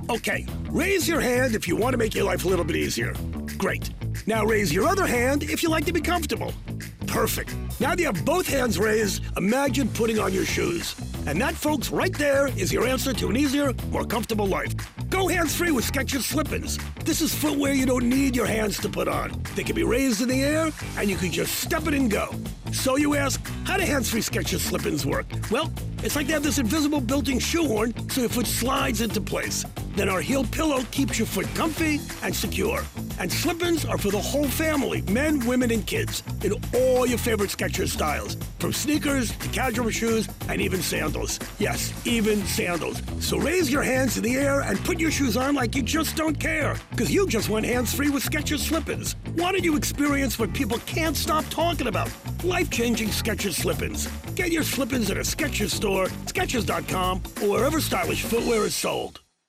Okay, raise your hand if you want to make your life a little bit easier. Great. Now raise your other hand if you like to be comfortable. Perfect. Now that you have both hands raised, imagine putting on your shoes. And that, folks, right there is your answer to an easier, more comfortable life. Go hands-free with Skechers Slip-ins. This is footwear you don't need your hands to put on. They can be raised in the air, and you can just step it and go. So you ask, how do hands-free Skechers Slip-ins work? Well, it's like they have this invisible built-in shoehorn so your foot slides into place. Then our heel pillow keeps your foot comfy and secure. And slip-ins are for the whole family, men, women, and kids, in all your favorite Skechers styles, from sneakers to casual shoes and even sandals. Yes, even sandals. So raise your hands in the air and put your shoes on like you just don't care, because you just went hands-free with Skechers Slip-ins. Why don't you experience what people can't stop talking about? Life-changing Skechers Slip-ins. Get your Slip-ins at a Skechers store, Skechers.com, or wherever stylish footwear is sold.